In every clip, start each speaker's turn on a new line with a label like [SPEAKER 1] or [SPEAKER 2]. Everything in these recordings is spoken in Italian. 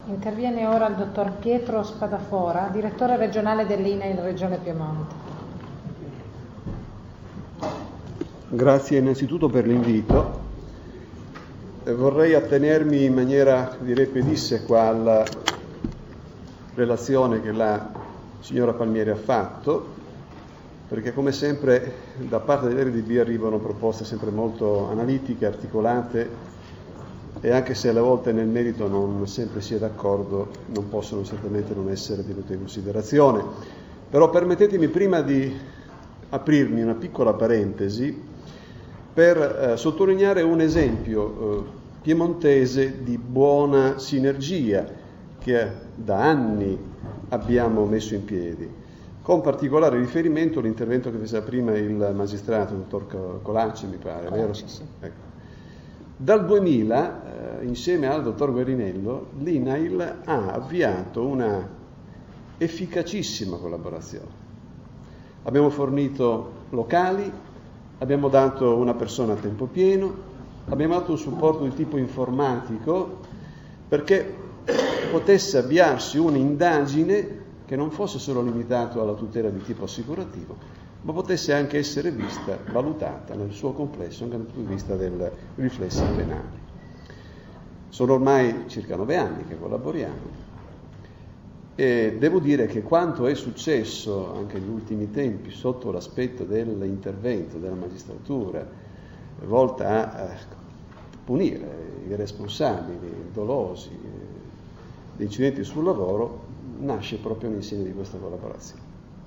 [SPEAKER 1] Interviene ora il dottor Pietro Spadafora, direttore regionale dell'INAIL Regione Piemonte.
[SPEAKER 2] Grazie innanzitutto per l'invito. Vorrei attenermi in maniera, direi, pedissequa alla relazione che la signora Palmieri ha fatto, perché come sempre da parte dell'RDB arrivano proposte sempre molto analitiche, articolate, e anche se alle volte nel merito non sempre si è d'accordo, non possono certamente non essere tenute in considerazione. Però permettetemi prima di aprirmi una piccola parentesi per sottolineare un esempio piemontese di buona sinergia che da anni abbiamo messo in piedi, con particolare riferimento all'intervento che faceva prima il magistrato, il dottor Colacci, mi pare, vero?
[SPEAKER 1] Sì.
[SPEAKER 2] Ecco. Dal 2000, insieme al dottor Guerinello, l'INAIL ha avviato una efficacissima collaborazione. Abbiamo fornito locali, abbiamo dato una persona a tempo pieno, abbiamo dato un supporto di tipo informatico perché potesse avviarsi un'indagine che non fosse solo limitato alla tutela di tipo assicurativo, ma potesse anche essere vista, valutata nel suo complesso anche dal punto di vista dei riflessi penali. Sono ormai circa 9 anni che collaboriamo e devo dire che quanto è successo anche negli ultimi tempi sotto l'aspetto dell'intervento della magistratura volta a punire i responsabili dolosi di incidenti sul lavoro nasce proprio l'insieme di questa collaborazione.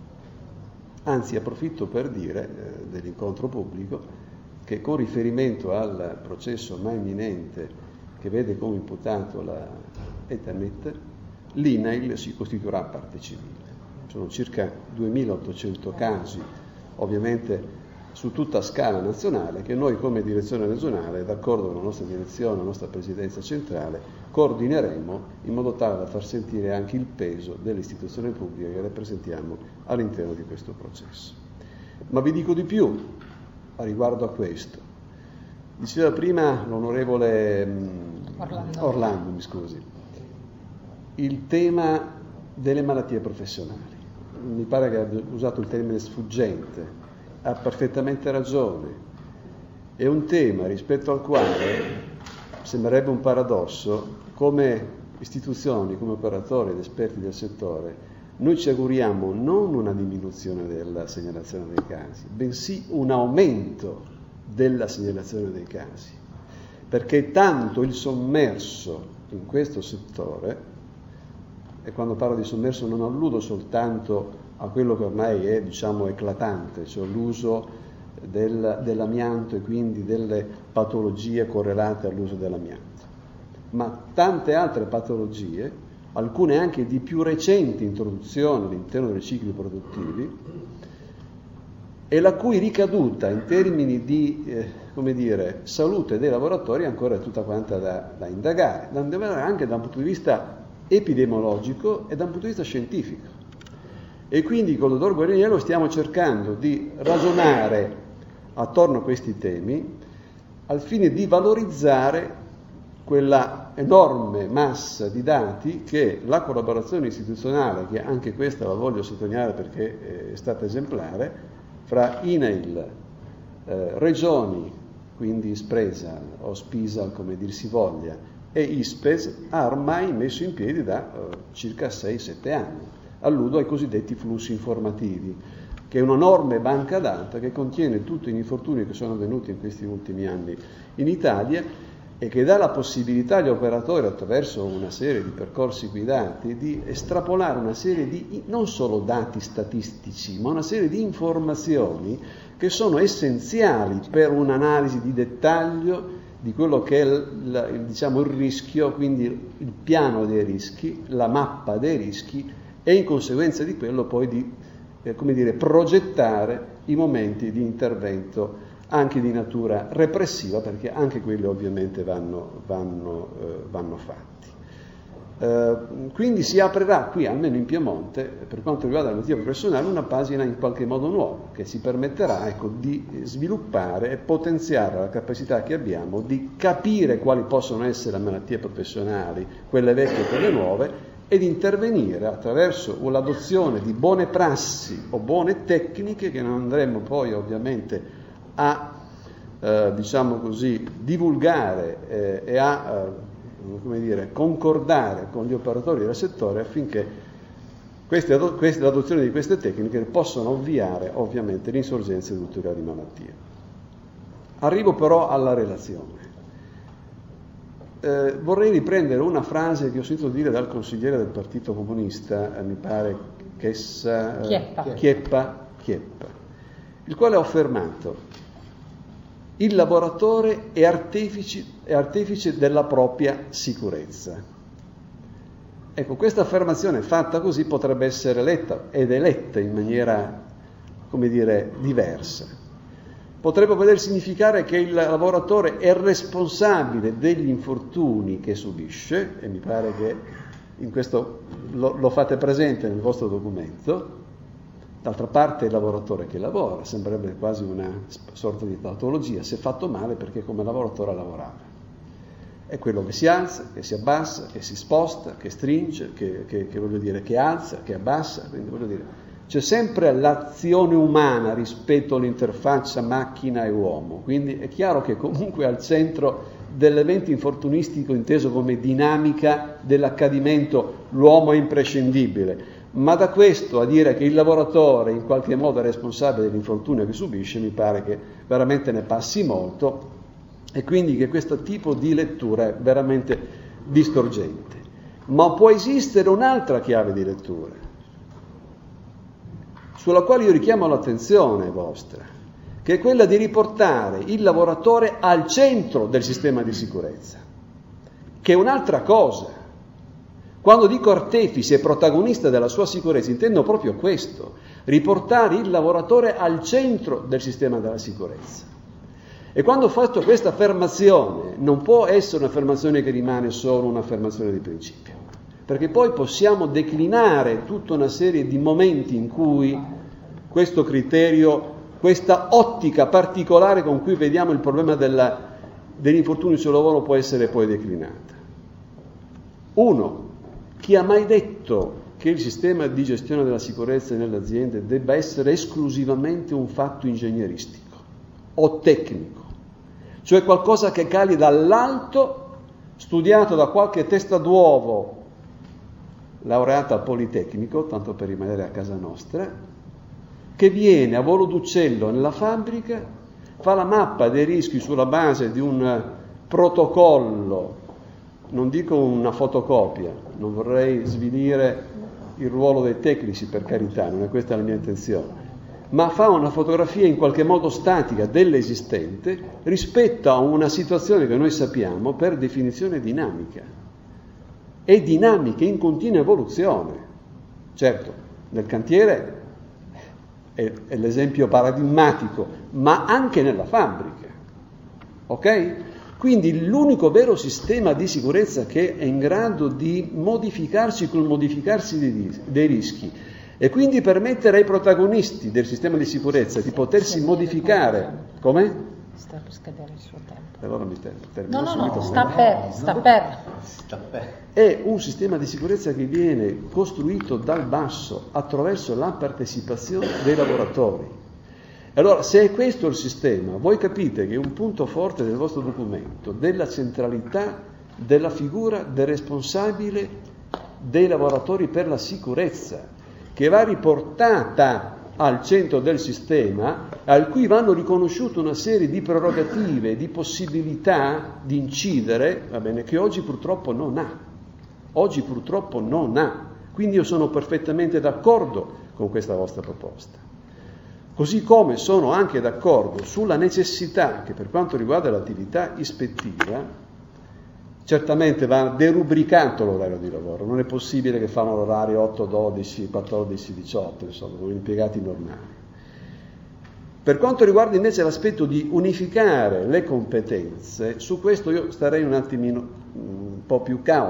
[SPEAKER 2] Anzi, approfitto per dire dell'incontro pubblico che con riferimento al processo ormai imminente che vede come imputato la Ethernet, l'INAIL si costituirà parte civile. Sono circa 2.800 casi, ovviamente su tutta scala nazionale, che noi come direzione regionale, d'accordo con la nostra direzione, la nostra presidenza centrale, coordineremo in modo tale da far sentire anche il peso dell'istituzione pubblica che rappresentiamo all'interno di questo processo. Ma vi dico di più a riguardo a questo. Diceva prima l'onorevole Orlando, mi scusi, il tema delle malattie professionali. Mi pare che abbia usato il termine sfuggente, ha perfettamente ragione. È un tema rispetto al quale sembrerebbe un paradosso, come istituzioni, come operatori ed esperti del settore, noi ci auguriamo non una diminuzione della segnalazione dei casi, bensì un aumento della segnalazione dei casi, perché tanto il sommerso in questo settore, e quando parlo di sommerso non alludo soltanto a quello che ormai è, diciamo, eclatante, cioè l'uso dell'amianto e quindi delle patologie correlate all'uso dell'amianto, ma tante altre patologie, alcune anche di più recente introduzione all'interno dei cicli produttivi, e la cui ricaduta in termini di salute dei lavoratori ancora è tutta quanta da indagare, anche da un punto di vista epidemiologico e da un punto di vista scientifico. E quindi con il dottor Guerinello stiamo cercando di ragionare attorno a questi temi al fine di valorizzare quella enorme massa di dati che la collaborazione istituzionale, che anche questa la voglio sottolineare perché è stata esemplare, fra INAIL, regioni, quindi Spresal o Spisal come dir si voglia, e ISPES, ha ormai messo in piedi da circa 6-7 anni. Alludo ai cosiddetti flussi informativi, che è un'enorme banca dati che contiene tutti gli infortuni che sono avvenuti in questi ultimi anni in Italia e che dà la possibilità agli operatori, attraverso una serie di percorsi guidati, di estrapolare una serie di non solo dati statistici, ma una serie di informazioni che sono essenziali per un'analisi di dettaglio di quello che è il rischio, quindi il piano dei rischi, la mappa dei rischi, e in conseguenza di quello poi di progettare i momenti di intervento anche di natura repressiva, perché anche quelli ovviamente vanno fatti. Quindi si aprirà qui, almeno in Piemonte, per quanto riguarda la malattia professionale, una pagina in qualche modo nuova, che ci permetterà, ecco, di sviluppare e potenziare la capacità che abbiamo di capire quali possono essere le malattie professionali, quelle vecchie e quelle nuove, e di intervenire attraverso l'adozione di buone prassi o buone tecniche che non andremo poi ovviamente a, diciamo così, divulgare e a concordare con gli operatori del settore affinché l'adozione di queste tecniche possano ovviare ovviamente l'insorgenza di ulteriori malattie. Arrivo però alla relazione. Vorrei riprendere una frase che ho sentito dire dal consigliere del Partito Comunista, mi pare Chieppa, il quale ha affermato: il lavoratore è artefice della propria sicurezza. Ecco, questa affermazione fatta così potrebbe essere letta, ed è letta in maniera, come dire, diversa. Potrebbe voler significare che il lavoratore è responsabile degli infortuni che subisce, e mi pare che in questo lo fate presente nel vostro documento. D'altra parte il lavoratore che lavora, sembrerebbe quasi una sorta di tautologia, se fatto male perché come lavoratore a lavorare. È quello che si alza, che si abbassa, che si sposta, che stringe, che alza, che abbassa, quindi c'è sempre l'azione umana rispetto all'interfaccia macchina e uomo, quindi è chiaro che comunque al centro dell'evento infortunistico inteso come dinamica dell'accadimento l'uomo è imprescindibile. Ma da questo a dire che il lavoratore in qualche modo è responsabile dell'infortunio che subisce, mi pare che veramente ne passi molto, e quindi che questo tipo di lettura è veramente distorgente. Ma può esistere un'altra chiave di lettura, sulla quale io richiamo l'attenzione vostra, che è quella di riportare il lavoratore al centro del sistema di sicurezza, che è un'altra cosa. Quando dico artefice e protagonista della sua sicurezza, intendo proprio questo, riportare il lavoratore al centro del sistema della sicurezza. E quando ho fatto questa affermazione, non può essere un'affermazione che rimane solo un'affermazione di principio, perché poi possiamo declinare tutta una serie di momenti in cui questo criterio, questa ottica particolare con cui vediamo il problema degli infortuni sul lavoro può essere poi declinata. 1. Chi ha mai detto che il sistema di gestione della sicurezza nelle aziende debba essere esclusivamente un fatto ingegneristico o tecnico, cioè qualcosa che cali dall'alto, studiato da qualche testa d'uovo laureata al Politecnico, tanto per rimanere a casa nostra, che viene a volo d'uccello nella fabbrica, fa la mappa dei rischi sulla base di un protocollo, non dico una fotocopia, non vorrei svilire il ruolo dei tecnici, per carità, non è questa la mia intenzione, ma fa una fotografia in qualche modo statica dell'esistente rispetto a una situazione che noi sappiamo per definizione dinamica. È dinamica in continua evoluzione. Certo, nel cantiere è l'esempio paradigmatico, ma anche nella fabbrica. Ok? Quindi l'unico vero sistema di sicurezza che è in grado di modificarsi col modificarsi dei rischi e quindi permettere ai protagonisti del sistema di sicurezza di potersi modificare. Come?
[SPEAKER 1] Sta per scadere il suo tempo.
[SPEAKER 2] Allora mi termino.
[SPEAKER 1] No, sta per.
[SPEAKER 2] È un sistema di sicurezza che viene costruito dal basso attraverso la partecipazione dei lavoratori. Allora, se è questo il sistema, voi capite che un punto forte del vostro documento della centralità della figura del responsabile dei lavoratori per la sicurezza, che va riportata al centro del sistema, al cui vanno riconosciute una serie di prerogative, di possibilità di incidere, va bene, che oggi purtroppo non ha. Quindi io sono perfettamente d'accordo con questa vostra proposta. Così come sono anche d'accordo sulla necessità che per quanto riguarda l'attività ispettiva, certamente va derubricato l'orario di lavoro, non è possibile che fanno l'orario 8-12, 14-18, insomma, come impiegati normali. Per quanto riguarda invece l'aspetto di unificare le competenze, su questo io starei un attimino un po' più cauto,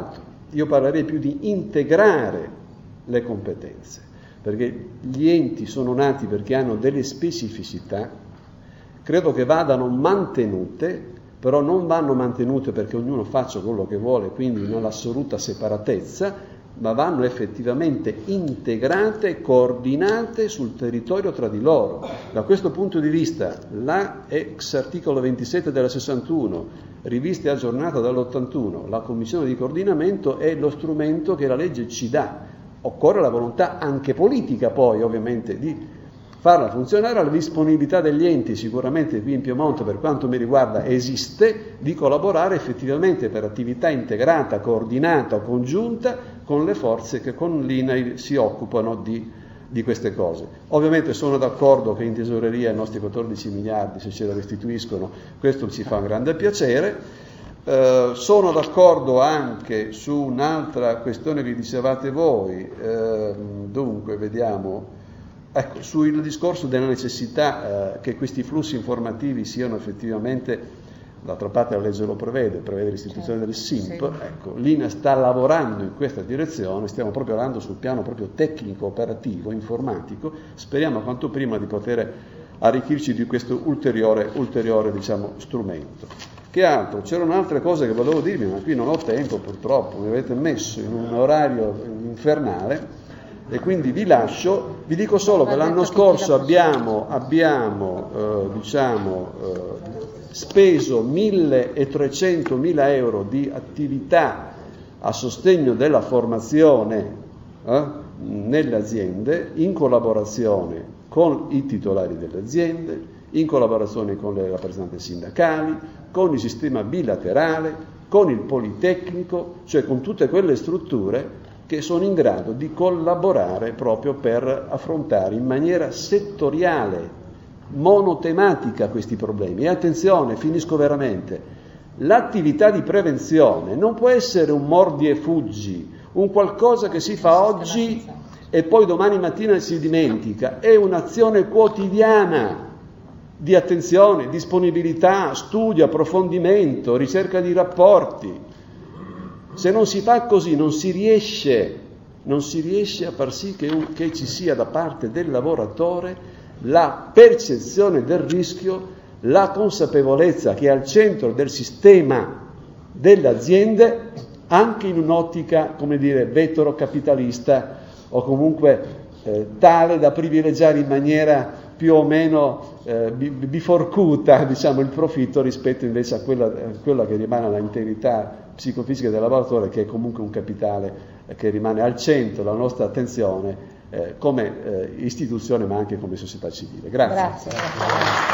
[SPEAKER 2] io parlerei più di integrare le competenze, perché gli enti sono nati perché hanno delle specificità, credo che vadano mantenute, però non vanno mantenute perché ognuno faccia quello che vuole, quindi nell'assoluta separatezza, ma vanno effettivamente integrate, coordinate sul territorio tra di loro. Da questo punto di vista, la ex articolo 27 della 61, rivista e aggiornata dall'81, la commissione di coordinamento è lo strumento che la legge ci dà. Occorre la volontà anche politica poi, ovviamente, di farla funzionare, la disponibilità degli enti, sicuramente qui in Piemonte per quanto mi riguarda esiste, di collaborare effettivamente per attività integrata, coordinata, congiunta con le forze che con l'INAIL si occupano di queste cose. Ovviamente sono d'accordo che in tesoreria i nostri 14 miliardi, se ce la restituiscono, questo ci fa un grande piacere. Sono d'accordo anche su un'altra questione che dicevate voi, dunque vediamo. Ecco, sul discorso della necessità che questi flussi informativi siano effettivamente, d'altra parte la legge lo prevede l'istituzione del SIMP, sì. Ecco, l'INA sta lavorando in questa direzione, stiamo proprio lavorando sul piano proprio tecnico, operativo, informatico, speriamo quanto prima di poter arricchirci di questo ulteriore diciamo, strumento. Che altro? C'erano altre cose che volevo dirvi, ma qui non ho tempo purtroppo, mi avete messo in un orario infernale. E quindi vi lascio, vi dico solo che l'anno scorso abbiamo speso 1.300.000 euro di attività a sostegno della formazione nelle aziende, in collaborazione con i titolari delle aziende, in collaborazione con le rappresentanze sindacali, con il sistema bilaterale, con il Politecnico, cioè con tutte quelle strutture che sono in grado di collaborare proprio per affrontare in maniera settoriale, monotematica questi problemi. E attenzione, finisco veramente, l'attività di prevenzione non può essere un mordi e fuggi, un qualcosa che si fa oggi e poi domani mattina si dimentica, è un'azione quotidiana di attenzione, disponibilità, studio, approfondimento, ricerca di rapporti. Se non si fa così non si riesce a far sì che ci sia da parte del lavoratore la percezione del rischio, la consapevolezza che è al centro del sistema delle aziende, anche in un'ottica, come dire, vetero-capitalista o comunque tale da privilegiare in maniera più o meno biforcuta, diciamo, il profitto rispetto invece a quella che rimane all'integrità psicofisica del lavoratore, che è comunque un capitale che rimane al centro della nostra attenzione come istituzione ma anche come società civile. Grazie.